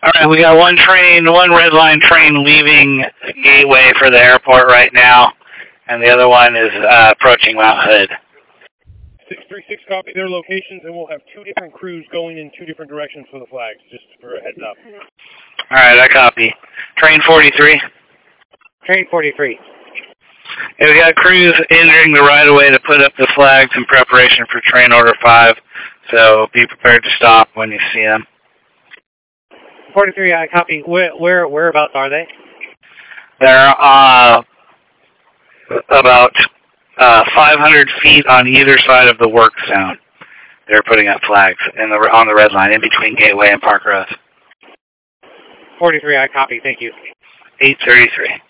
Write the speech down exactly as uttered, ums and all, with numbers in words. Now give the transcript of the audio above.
All right, we got one train, one red line train leaving Gateway for the airport right now, and the other one is uh, approaching Mount Hood. six three six, copy their locations, and we'll have two different crews going in two different directions for the flags, just for a heads up. All right, I copy. Train forty-three. Train forty-three. Yeah, we got crews entering the right-of-way to put up the flags in preparation for train order five, so be prepared to stop when you see them. forty-three, I copy. Where, where, whereabouts are they? They're uh, about uh, five hundred feet on either side of the work zone. They're putting up flags in the, on the red line in between Gateway and Park Road. forty-three, I copy. Thank you. eight thirty-three.